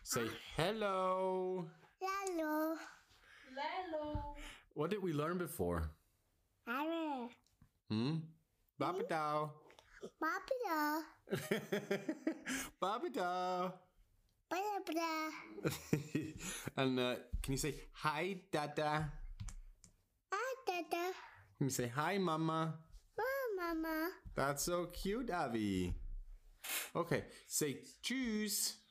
Say hello. Hello. Lalo. What did we learn before? Hello. Babadao. Babida. Babadao. Babida. And can you say hi, Dada? Dada. Can you say hi, Mama? Mama. That's so cute, Avi. Okay, say tschüss.